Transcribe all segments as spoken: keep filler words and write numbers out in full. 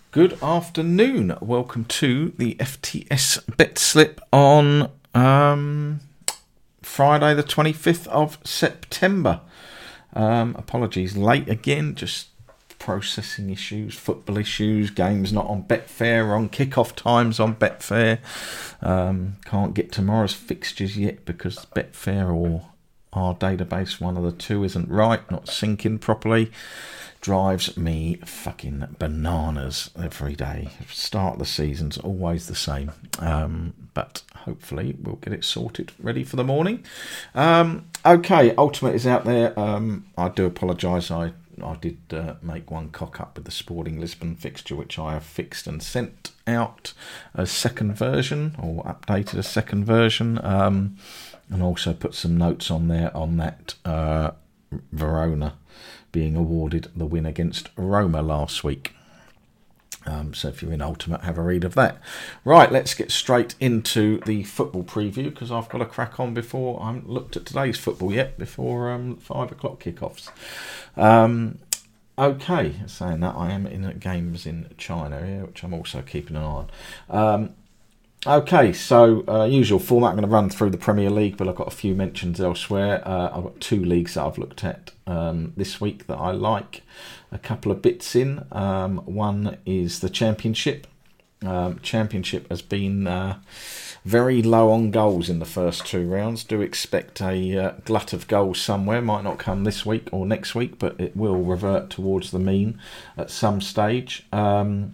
Good afternoon. Welcome to the F T S Bet Slip on um, Friday the twenty-fifth of September. Um, apologies late again, just processing issues, football issues, games not on Betfair, on kickoff times on Betfair. Um, can't get tomorrow's fixtures yet because Betfair or our database, one of the two, isn't right, not syncing properly. Drives me fucking bananas every day. Start of the season's always the same. Um, but hopefully we'll get it sorted, ready for the morning. Um, okay, Ultimate is out there. Um, I do apologise. I, I did uh, make one cock up with the Sporting Lisbon fixture, which I have fixed and sent out a second version, or updated a second version. Um, and also put some notes on there on that uh, Verona being awarded the win against Roma last week. Um, so if you're in Ultimate, have a read of that. Right, let's get straight into the football preview, because I've got to crack on before I haven't looked at today's football yet, before um, five o'clock kickoffs. Um, okay, saying that, I am in games in China here, which I'm also keeping an eye on. Um, Okay, so uh, usual format. I'm going to run through the Premier League, but I've got a few mentions elsewhere. Uh, I've got two leagues that I've looked at um, this week that I like a couple of bits in. Um, one is the Championship. Um, Championship has been uh, very low on goals in the first two rounds. Do expect a uh, glut of goals somewhere. Might not come this week or next week, but it will revert towards the mean at some stage. Um,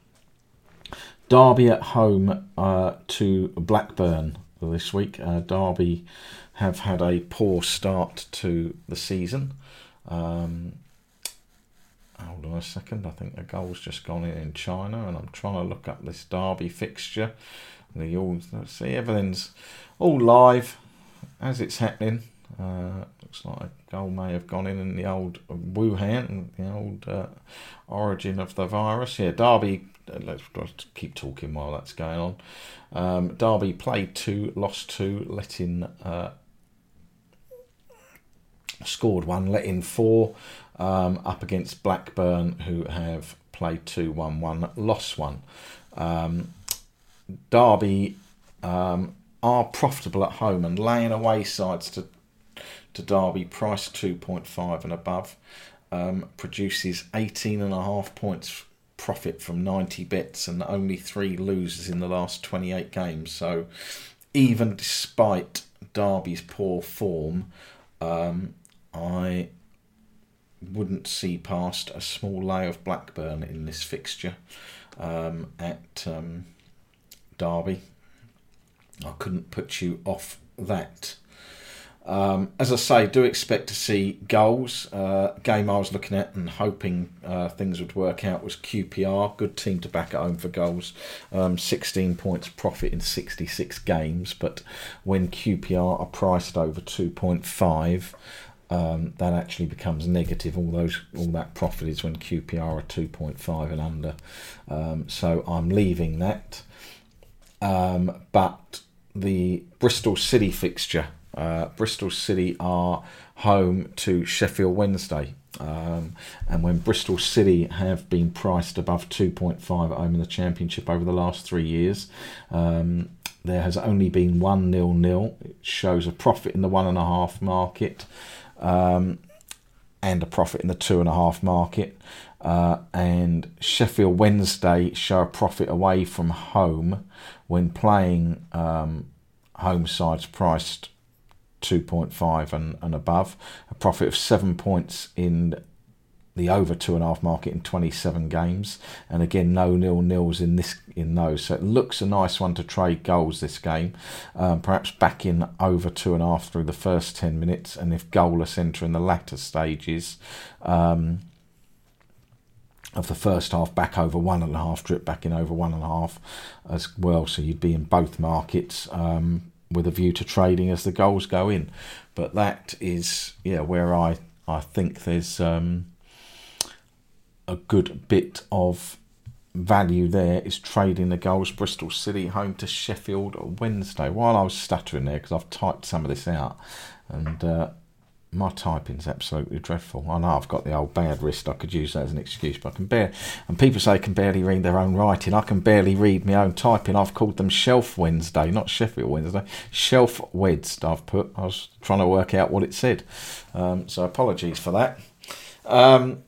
Derby at home uh, to Blackburn this week. Uh, Derby have had a poor start to the season. Um, hold on a second. I think a goal's just gone in in China, and I'm trying to look up this Derby fixture. The all see everything's all live as it's happening. Uh, looks like a goal may have gone in in the old Wuhan, the old uh, origin of the virus. Yeah, Derby. Let's keep talking while that's going on. Um, Derby played two, lost two, let in, uh, scored one, let in four. Um, up against Blackburn, who have played two, won one, lost one. Um, Derby um, are profitable at home, and laying away sides to to Derby, price two point five and above, um, produces eighteen and a half points profit from ninety bets, and only three losers in the last twenty-eight games. So even despite Derby's poor form, um, I wouldn't see past a small lay of Blackburn in this fixture um, at um, Derby. I couldn't put you off that. Um, as I say, do expect to see goals. Uh, game I was looking at and hoping uh, things would work out was Q P R. Good team to back at home for goals. Um, sixteen points profit in sixty-six games. But when Q P R are priced over two point five, um, that actually becomes negative. All those, all that profit is when Q P R are two point five and under. Um, so I'm leaving that. Um, but the Bristol City fixture. Uh, Bristol City are home to Sheffield Wednesday, um, and when Bristol City have been priced above two point five at home in the Championship over the last three years, um, there has only been one nil nil. It shows a profit in the one and a half market, um, and a profit in the two and a half market. Uh, and Sheffield Wednesday show a profit away from home when playing um, home sides priced two point five and, and above, a profit of seven points in the over two and a half market in twenty-seven games, and again no nil nils in this in those. So it looks a nice one to trade goals this game. Um, perhaps back in over two and a half through the first ten minutes, and if goalless enter in the latter stages um, of the first half, back over one and a half, drip back in over one and a half as well. So you'd be in both markets. Um, with a view to trading as the goals go in. But that is yeah where I, I think there's um, a good bit of value there, is trading the goals. Bristol City home to Sheffield Wednesday. While I was stuttering there, because I've typed some of this out, and uh, my typing's absolutely dreadful. I know I've got the old bad wrist. I could use that as an excuse, but I can bear. And people say I can barely read their own writing. I can barely read my own typing. I've called them Shelf Wednesday, not Sheffield Wednesday. Shelf Weds. I've put. I was trying to work out what it said, um, so apologies for that. Um,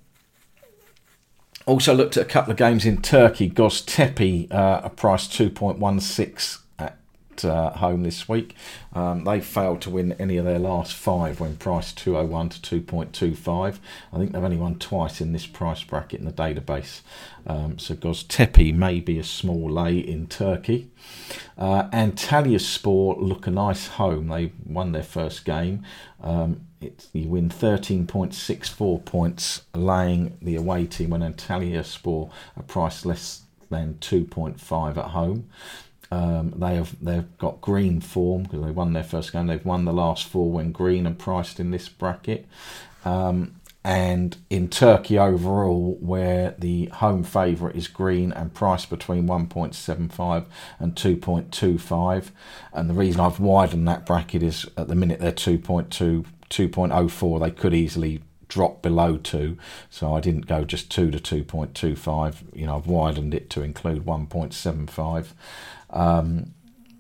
also looked at a couple of games in Turkey. Göztepe, uh, a price two point one six. Uh, home this week. Um, they failed to win any of their last five when priced two oh one to two point two five. I think they've only won twice in this price bracket in the database. Um, so Göztepe may be a small lay in Turkey. Uh, Antalyaspor look a nice home. They won their first game. Um, it, you win thirteen point six four points laying the away team when Antalyaspor are priced less than two point five at home. Um, they have they've got green form because they won their first game. They've won the last four when green and priced in this bracket. Um, and in Turkey overall, where the home favourite is green and priced between one point seven five and two point two five. And the reason I've widened that bracket is at the minute they're two point two, two point oh four. They could easily drop below two, so I didn't go just two to two point two five. You know, I've widened it to include one point seven five. Um,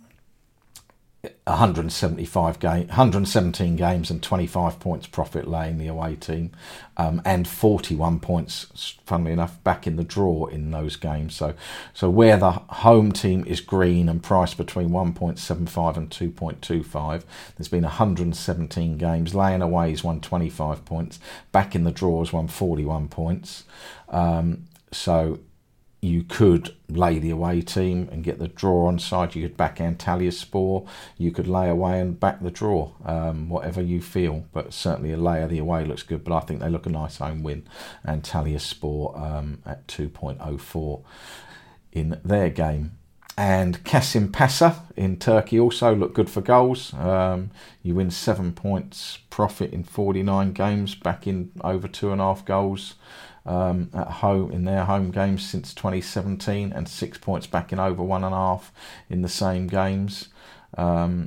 one hundred seventy-five game, one hundred seventeen games and twenty-five points profit laying the away team, um, and forty-one points, funnily enough, back in the draw in those games. So, so where the home team is green and priced between one point seven five and two point two five, there's been one hundred seventeen games. Laying away is won twenty-five points. Back in the draw is won forty-one points. Um, so. You could lay the away team and get the draw on side. You could back Antalyaspor. You could lay away and back the draw, um, whatever you feel. But certainly a lay of the away looks good. But I think they look a nice home win. Antalyaspor um, at two point oh four in their game. And Kasimpasa in Turkey also look good for goals. Um, you win seven points profit in forty-nine games, back in over two and a half goals. Um, at home in their home games since twenty seventeen, and six points back in over one and a half in the same games. Um,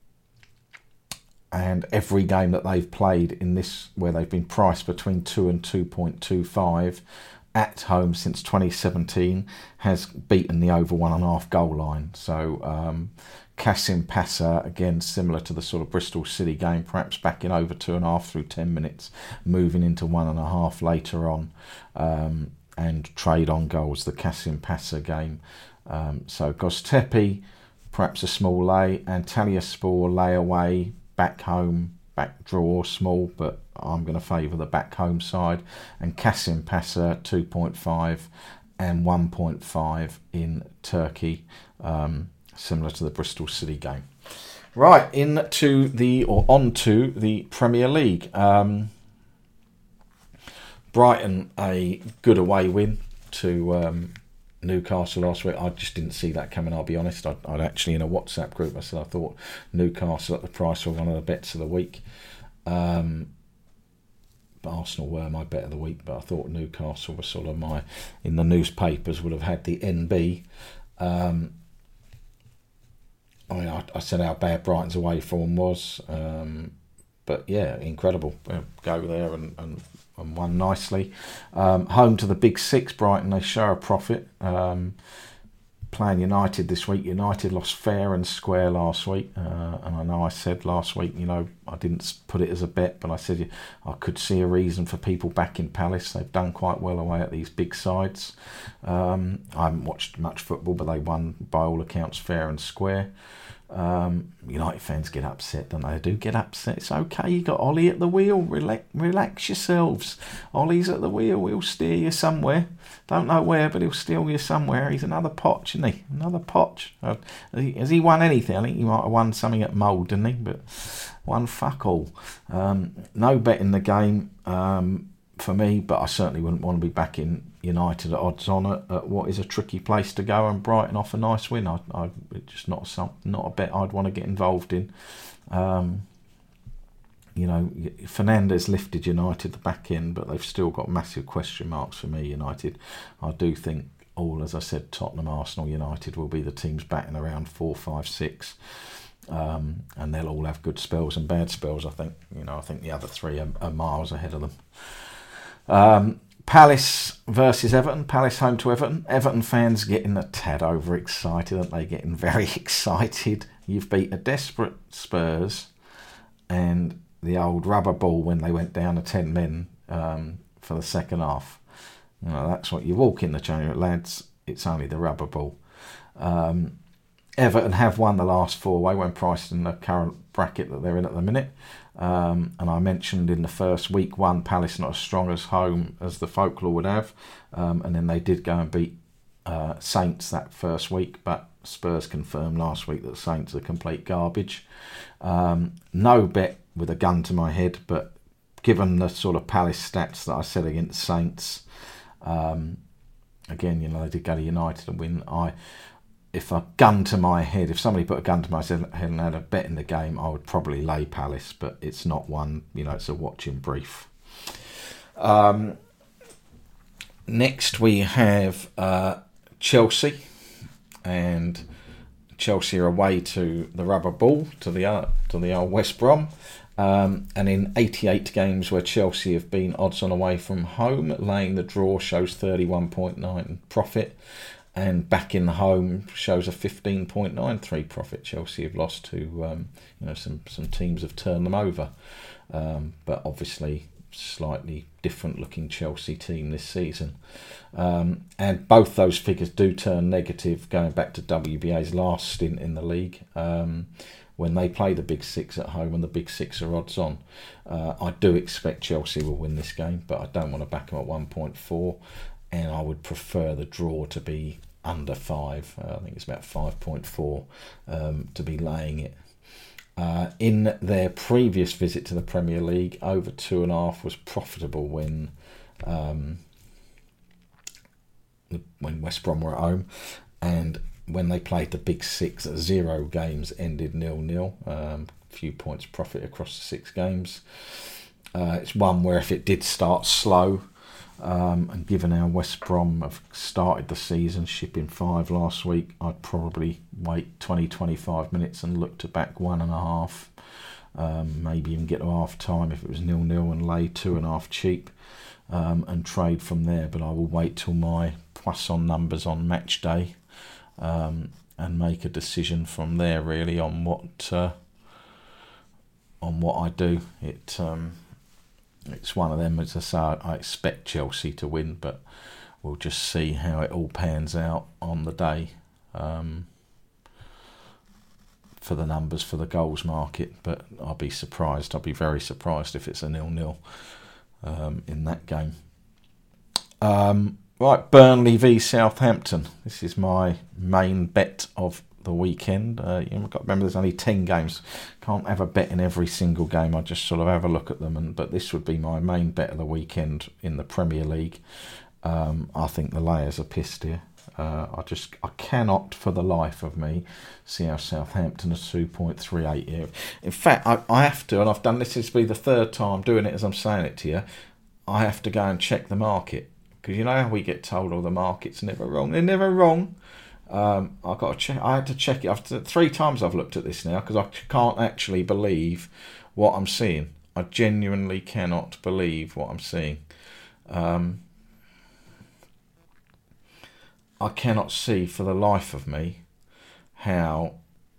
and every game that they've played in this, where they've been priced between two and two point two five at home since twenty seventeen, has beaten the over one and a half goal line. So um, Kasimpasa, again, similar to the sort of Bristol City game, perhaps back in over two and a half through ten minutes, moving into one and a half later on, um, and trade on goals, the Kasimpasa game. Um, so Göztepe, perhaps a small lay. Antalyaspor, lay away, back home, back draw, small, but I'm going to favour the back home side. And Kasimpasa, two point five and one point five in Turkey. Um, similar to the Bristol City game. Right, into the, or onto the Premier League. Um, Brighton, a good away win to um, Newcastle last week. I just didn't see that coming, I'll be honest. I'd, I'd actually, in a WhatsApp group, I said I thought Newcastle at the price were one of the bets of the week. Um, but Arsenal were my bet of the week, but I thought Newcastle was sort of my, in the newspapers, would have had the N B. Um, I mean, I, I said how bad Brighton's away form was, um, but yeah, incredible. Go there and, and, and won nicely. Um, home to the Big Six, Brighton, they show a profit. Um, playing United this week. United lost fair and square last week, uh, and I know I said last week, you know, I didn't put it as a bet, but I said I could see a reason for people backing Palace. They've done quite well away at these big sides. Um, I haven't watched much football, but they won by all accounts fair and square. Um, United fans get upset, don't they? They do get upset. It's okay, you got Ollie at the wheel. Relax, relax yourselves. Ollie's at the wheel. He'll steer you somewhere. Don't know where, but he'll steer you somewhere. He's another Poch, isn't he? Another Poch. Uh, has he won anything? I think he might have won something at Mould, didn't he? But won fuck all. Um, no bet in the game um, for me, but I certainly wouldn't want to be backing United at odds on at, at what is a tricky place to go, and Brighton off a nice win. I, I it's just not some, not a bet I'd want to get involved in. Um, you know, Fernandes lifted United the back end, but they've still got massive question marks for me. United, I do think all, as I said, Tottenham, Arsenal, United will be the teams batting around four, five, six. Um, and they'll all have good spells and bad spells, I think. You know, I think the other three are, are miles ahead of them. Um, Palace versus Everton. Palace home to Everton. Everton fans getting a tad overexcited, aren't they? Getting very excited. You've beat a desperate Spurs and the old rubber ball when they went down to ten men um, for the second half. You know, that's what you walk in the change, lads. It's only the rubber ball. Um, Everton have won the last four away when priced in the current bracket that they're in at the minute. Um, and I mentioned in the first week one, Palace not as strong as home as the folklore would have. Um, and then they did go and beat uh, Saints that first week. But Spurs confirmed last week that Saints are complete garbage. Um, no bet with a gun to my head, but given the sort of Palace stats that I said against Saints, um, again, you know, they did go to United and win. I... If a gun to my head, if somebody put a gun to my head and had a bet in the game, I would probably lay Palace, but it's not one, you know, it's a watching brief. Um, next we have uh, Chelsea, and Chelsea are away to the rubber ball, to the uh, to the old West Brom. Um, and in eighty-eight games where Chelsea have been odds on away from home, laying the draw shows thirty-one point nine profit. And back in the home shows a fifteen point nine three profit. Chelsea have lost to, um, you know, some, some teams have turned them over. Um, but obviously, slightly different looking Chelsea team this season. Um, and both those figures do turn negative going back to W B A's last stint in the league. Um, when they play the Big Six at home and the Big Six are odds on. Uh, I do expect Chelsea will win this game, but I don't want to back them at one point four. And I would prefer the draw to be under five. Uh, I think it's about five point four um, to be laying it. Uh, in their previous visit to the Premier League, over two and a half was profitable when um, when West Brom were at home, and when they played the Big Six, zero games ended nil-nil. Um, a few points profit across the six games. Uh, it's one where if it did start slow, Um, and given how West Brom have started the season, shipping five last week, I'd probably wait twenty to twenty-five minutes and look to back one and a half. Um, maybe even get to half time if it was nil-nil and lay two and a half cheap um, and trade from there. But I will wait till my plus on numbers on match day um, and make a decision from there really on what uh, on what I do. It. Um, It's one of them, as I say, I expect Chelsea to win, but we'll just see how it all pans out on the day um, for the numbers, for the goals market. But I'll be surprised, I'll be very surprised if it's a nil-nil um, in that game. Um, right, Burnley v Southampton. This is my main bet of the weekend. Uh, you've got to remember there's only ten games. Can't have a bet in every single game. I just sort of have a look at them, and but this would be my main bet of the weekend in the Premier League. Um, I think the layers are pissed here. Uh, I just I cannot for the life of me see how Southampton are two point three eight here. In fact, I, I have to, and I've done this. This will be the third time doing it as I'm saying it to you. I have to go and check the market, because you know how we get told, oh, the market's never wrong. They're never wrong. Um, I got to check. I had to check it. After three times I've looked at this now because I can't actually believe what I'm seeing. I genuinely cannot believe what I'm seeing. Um, I cannot see for the life of me how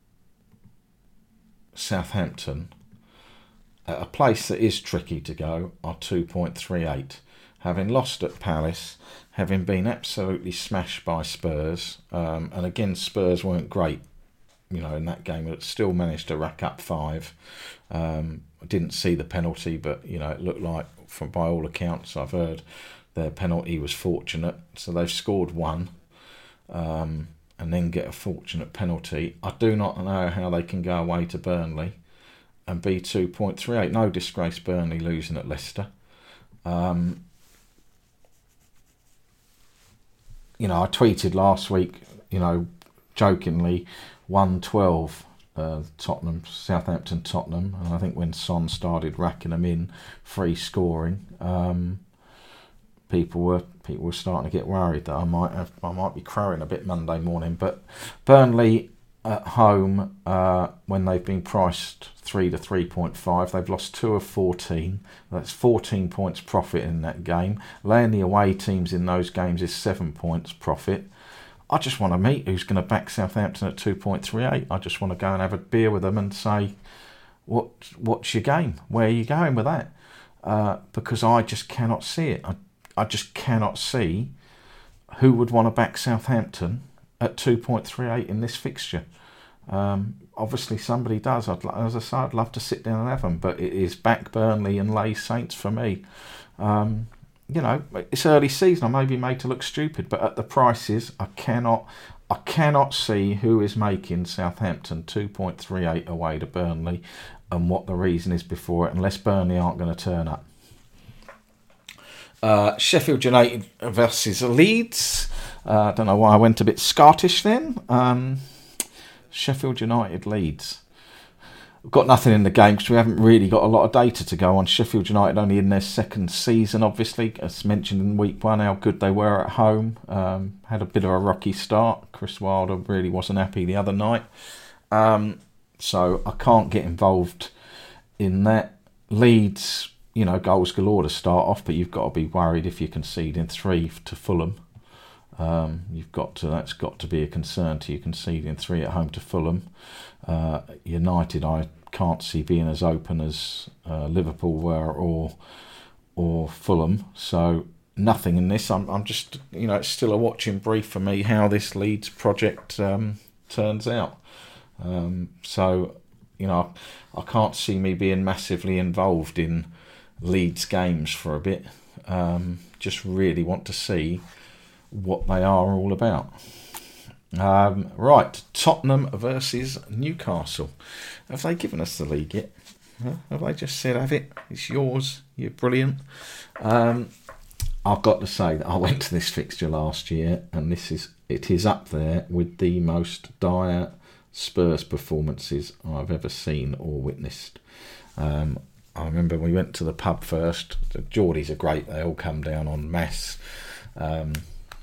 Southampton, at a place that is tricky to go, are two point three eight. Having lost at Palace, having been absolutely smashed by Spurs, um, and again Spurs weren't great, you know, in that game, but still managed to rack up five. Um, I didn't see the penalty, but you know, it looked like, from by all accounts I've heard, their penalty was fortunate. So they've scored one, um, and then get a fortunate penalty. I do not know how they can go away to Burnley and be two point three eight. No disgrace Burnley losing at Leicester. Um, You know, I tweeted last week, you know, jokingly, one twelve, uh, Tottenham, Southampton, Tottenham. And I think when Son started racking them in, free scoring, um, people were people were starting to get worried that I might have I might be crowing a bit Monday morning. But Burnley at home, uh, when they've been priced three to three point five, they've lost two of fourteen. That's fourteen points profit in that game. Laying the away teams in those games is seven points profit. I just want to meet who's going to back Southampton at two point three eight. I just want to go and have a beer with them and say, what, what's your game? Where are you going with that? Uh, because I just cannot see it. I, I just cannot see who would want to back Southampton at two point three eight in this fixture. Um, obviously somebody does. I'd, as I say, I'd love to sit down and have them, but it is back Burnley and lay Saints for me. Um, you know, it's early season. I may be made to look stupid, but at the prices, I cannot, I cannot see who is making Southampton two point three eight away to Burnley, and what the reason is before it, unless Burnley aren't going to turn up. Uh, Sheffield United versus Leeds. I uh, don't know why I went a bit Scottish then. Um, Sheffield United Leeds. We've got nothing in the game because we haven't really got a lot of data to go on. Sheffield United only in their second season, obviously. As mentioned in week one, how good they were at home. Um, had a bit of a rocky start. Chris Wilder really wasn't happy the other night. Um, so I can't get involved in that. Leeds, you know, goals galore to start off, but you've got to be worried if you concede in three to Fulham. Um, you've got to. That's got to be a concern to you, conceding three at home to Fulham. Uh, United, I can't see being as open as uh, Liverpool were, or or Fulham. So nothing in this. I'm. I'm just. You know, it's still a watching brief for me how this Leeds project um, turns out. Um, so you know, I can't see me being massively involved in Leeds games for a bit. Um, just really want to see what they are all about. Um, right, Tottenham versus Newcastle. Have they given us the league yet? Huh? Have they just said, have it, it's yours, you're brilliant? Um, I've got to say that I went to this fixture last year, and this is it is up there with the most dire Spurs performances I've ever seen or witnessed. Um, I remember we went to the pub first. The Geordies are great, they all come down en masse. Um,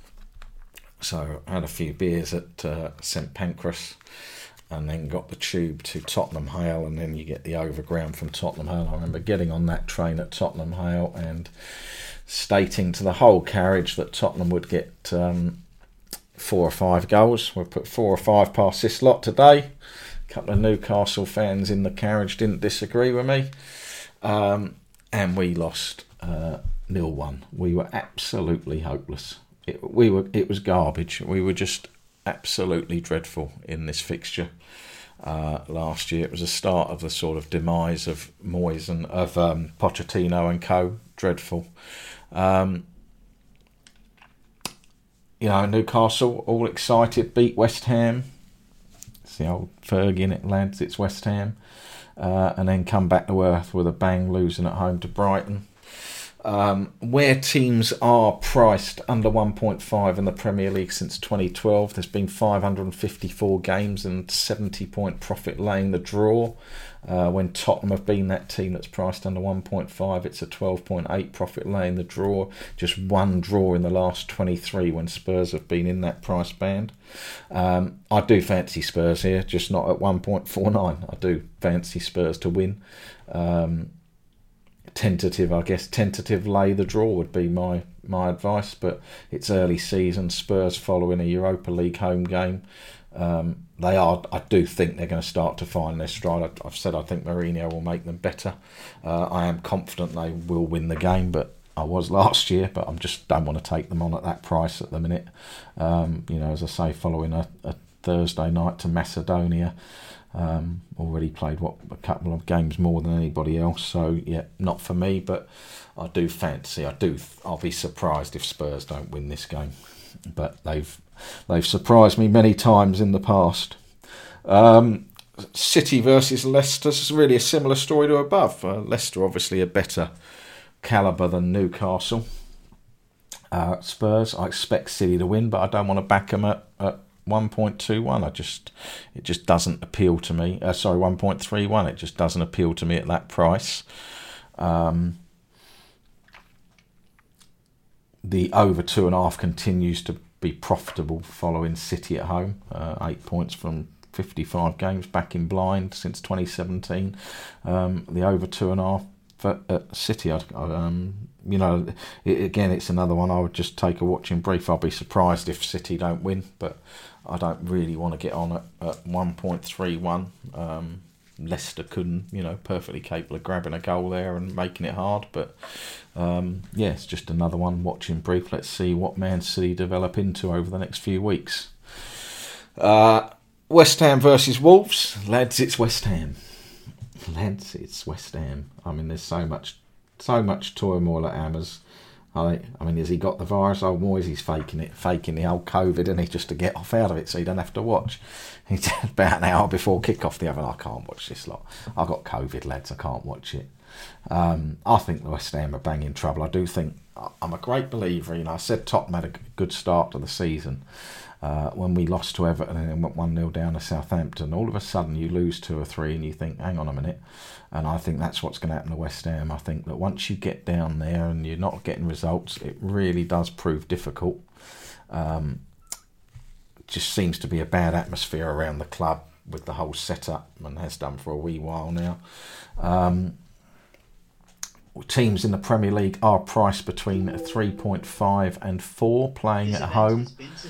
So I had a few beers at uh, St Pancras, and then got the tube to Tottenham Hale, and then you get the overground from Tottenham Hale. I remember getting on that train at Tottenham Hale and stating to the whole carriage that Tottenham would get um, four or five goals. We'll put four or five past this lot today. A couple of Newcastle fans in the carriage didn't disagree with me. Um, and we lost uh, nil one. We were absolutely hopeless. It, we were. It was garbage. We were just absolutely dreadful in this fixture uh, last year. It was the start of the sort of demise of Moyes and of um, Pochettino and co. Dreadful. Um, you know, Newcastle all excited, beat West Ham. It's the old Fergie in it, lads. It's West Ham, uh, and then come back to earth with a bang, losing at home to Brighton. Um, where teams are priced under one point five in the Premier League since twenty twelve, there's been five hundred fifty-four games and seventy point profit laying the draw. Uh, when Tottenham have been that team that's priced under one point five, it's a twelve point eight profit laying the draw. Just one draw in the last twenty-three when Spurs have been in that price band. Um, I do fancy Spurs here, just not at one point four nine. I do fancy Spurs to win. Um, Tentative, I guess, tentative lay the draw would be my, my advice, but it's early season. Spurs following a Europa League home game. Um, they are, I do think they're going to start to find their stride. I've said I think Mourinho will make them better. Uh, I am confident they will win the game, but I was last year, but I just don't want to take them on at that price at the minute. Um, you know, as I say, following a, a Thursday night to Macedonia. Um, already played what a couple of games more than anybody else, so yeah, not for me. But I do fancy. I do. I'll be surprised if Spurs don't win this game, but they've they've surprised me many times in the past. Um, City versus Leicester is really a similar story to above. Uh, Leicester obviously a better calibre than Newcastle. Uh, Spurs, I expect City to win, but I don't want to back them at. at one point two one. I just it just doesn't appeal to me. Uh, sorry, one point three one. It just doesn't appeal to me at that price. Um, the over two and a half continues to be profitable following City at home. Uh, eight points from fifty-five games back in blind since twenty seventeen. Um, the over two and a half for at City, I'd, um, you know, it, again, it's another one I would just take a watching brief. I'll be surprised if City don't win, but I don't really want to get on at, at one point three one. Um, Leicester couldn't, you know, perfectly capable of grabbing a goal there and making it hard, but um, yeah, it's just another one watching brief. Let's see what Man City develop into over the next few weeks. Uh, West Ham versus Wolves. Lads, it's West Ham. Lads, it's West Ham. I mean, there's so much so much turmoil at Hammers. I, I mean, has he got the virus? Oh, Moyes, he's faking it, faking the old COVID, and he just to get off out of it so you don't have to watch. He's about an hour before kick-off the other, I can't watch this lot. I've got COVID, lads, I can't watch it. Um, I think the West Ham are bang in trouble. I do think, I'm a great believer, you know, I said Tottenham had a good start to the season. Uh, when we lost to Everton and then went one nil down to Southampton, all of a sudden you lose two or three and you think, hang on a minute. And I think that's what's going to happen to West Ham. I think that once you get down there and you're not getting results, it really does prove difficult. Um, just seems to be a bad atmosphere around the club with the whole setup, and has done for a wee while now. Um, teams in the Premier League are priced between three point five and four playing at home.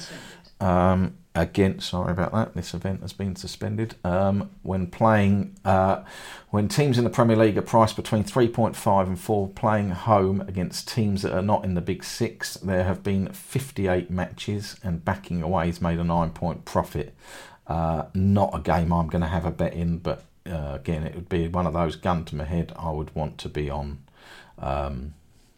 Um, again, sorry about that. This event has been suspended. Um, when playing, uh, when teams in the Premier League are priced between three point five and four playing home against teams that are not in the Big Six, there have been fifty-eight matches, and backing away has made a nine-point profit. Uh, not a game I'm going to have a bet in, but uh, again, it would be one of those gun to my head I would want to be on. Um,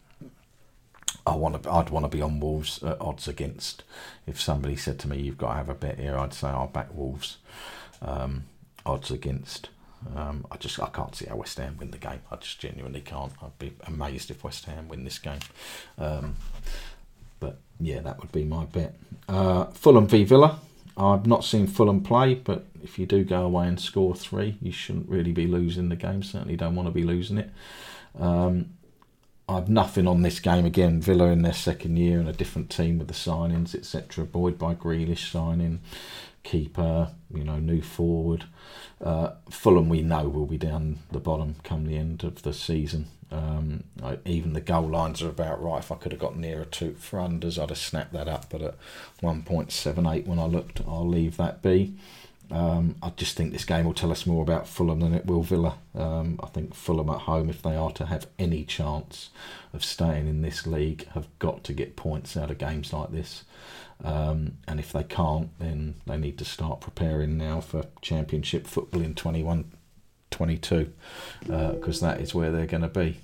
I want to. I'd want to be on Wolves uh, odds against. If somebody said to me, "You've got to have a bet here," I'd say I'll back Wolves um, odds against. Um, I just I can't see how West Ham win the game. I just genuinely can't. I'd be amazed if West Ham win this game. Um, but yeah, that would be my bet. Uh, Fulham v Villa. I've not seen Fulham play, but if you do go away and score three, you shouldn't really be losing the game. Certainly don't want to be losing it. Um, I've nothing on this game. Again, Villa in their second year and a different team with the signings, et cetera. Buoyed by Grealish signing, keeper, you know, new forward. Uh, Fulham, we know, will be down the bottom come the end of the season. Um, I, even the goal lines are about right. If I could have got nearer to for unders, I'd have snapped that up. But at one point seven eight when I looked, I'll leave that be. Um, I just think this game will tell us more about Fulham than it will Villa. Um, I think Fulham at home, if they are to have any chance of staying in this league, have got to get points out of games like this. Um, and if they can't, then they need to start preparing now for Championship football in twenty-one twenty-two, because uh, that is where they're going to be.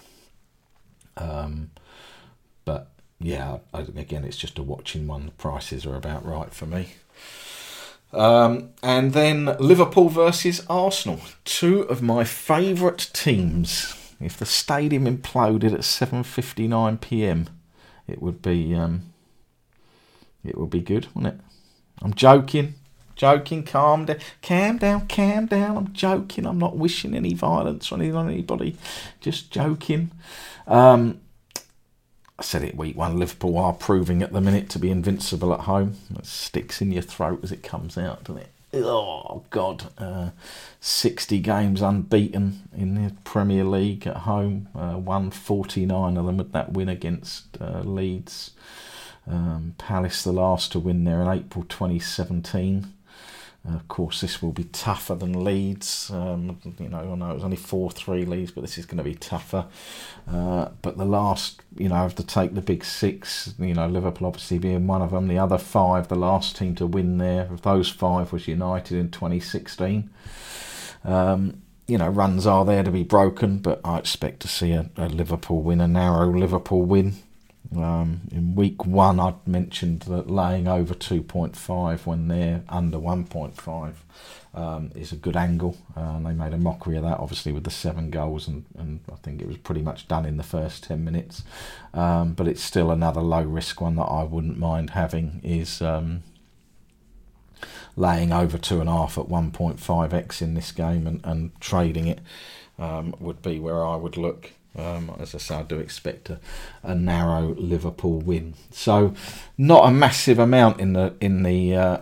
Um, but yeah, I, again, it's just a watching one. The prices are about right for me. Um, and then Liverpool versus Arsenal, two of my favourite teams. If the stadium imploded at seven fifty-nine p.m, it would be um, it would be good, wouldn't it? I'm joking, joking. Calm down, calm down, calm down. I'm joking. I'm not wishing any violence on anybody. Just joking. Um, I said it week one, Liverpool are proving at the minute to be invincible at home. It sticks in your throat as it comes out, doesn't it? Oh, God. Uh, sixty games unbeaten in the Premier League at home. Uh, won forty-nine of them with that win against uh, Leeds. Um, Palace, the last to win there in April twenty seventeen. Uh, of course, this will be tougher than Leeds. Um, you know, I know it was only four three Leeds, but this is going to be tougher. Uh, but the last, you know, have to take the big six, you know, Liverpool obviously being one of them. The other five, the last team to win there, of those five was United in twenty sixteen. Um, you know, runs are there to be broken, but I expect to see a, a Liverpool win, a narrow Liverpool win. Um, in week one, I'd mentioned that laying over two point five when they're under one point five um, is a good angle. Uh, and they made a mockery of that, obviously, with the seven goals, and, and I think it was pretty much done in the first ten minutes. Um, but it's still another low-risk one that I wouldn't mind having, is um, laying over two and a half at one point five x in this game, and, and trading it um, would be where I would look. Um, as I say, I do expect a, a narrow Liverpool win. So, not a massive amount in the in the uh,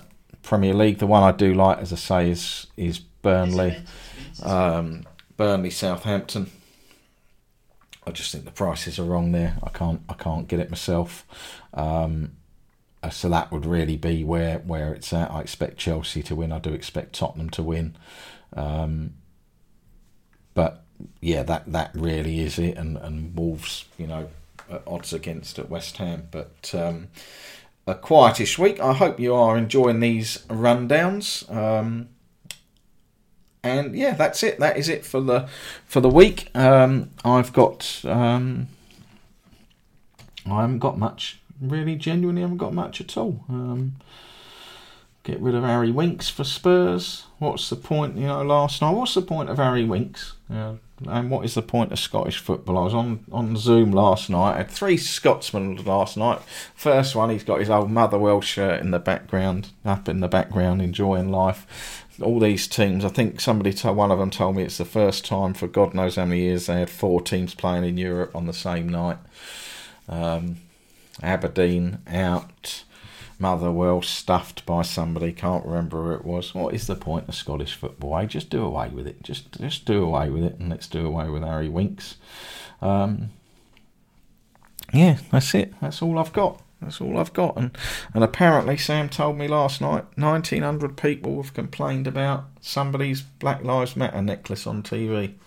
Premier League. The one I do like, as I say, is is Burnley, um, Burnley Southampton. I just think the prices are wrong there. I can't I can't get it myself. Um, so that would really be where where it's at. I expect Chelsea to win. I do expect Tottenham to win. Um, but yeah, that that really is it. And and Wolves, you know, at odds against at West Ham. But um, a quietish week. I hope you are enjoying these rundowns. Um, and yeah, that's it. That is it for the for the week. Um, I've got um, I haven't got much. Really, genuinely haven't got much at all. Um, get rid of Harry Winks for Spurs. What's the point? You know, last night. What's the point of Harry Winks? Uh, and what is the point of Scottish football? I was on, on Zoom last night. I had three Scotsmen last night. First one, he's got his old Motherwell shirt in the background, up in the background, enjoying life. All these teams. I think somebody told one of them told me it's the first time for God knows how many years they had four teams playing in Europe on the same night. Um, Aberdeen out, Motherwell stuffed by somebody, can't remember who it was. What is the point of Scottish football? Eh? Just do away with it. Just just do away with it, and let's do away with Harry Winks. Um, yeah, that's it. That's all I've got. That's all I've got. And and apparently Sam told me last night, nineteen hundred people have complained about somebody's Black Lives Matter necklace on T V.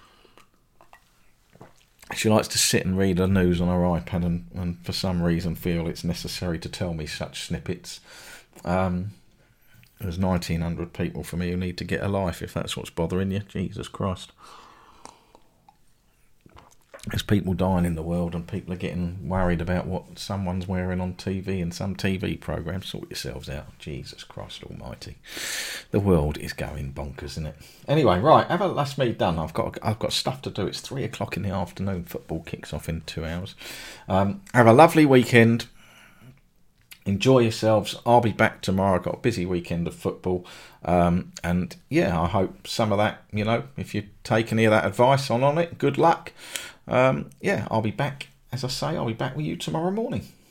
She likes to sit and read her news on her iPad and, and for some reason feel it's necessary to tell me such snippets. Um, there's nineteen hundred people for me who need to get a life if that's what's bothering you. Jesus Christ. There's people dying in the world and people are getting worried about what someone's wearing on T V and some T V programme. Sort yourselves out. Jesus Christ almighty. The world is going bonkers, isn't it? Anyway, right, have a, that's me done. I've got I've got stuff to do. It's three o'clock in the afternoon. Football kicks off in two hours. Um, have a lovely weekend. Enjoy yourselves. I'll be back tomorrow. I've got a busy weekend of football. Um, and yeah, I hope some of that, you know, if you take any of that advice on on it, good luck. Um, yeah, I'll be back. As I say, I'll be back with you tomorrow morning.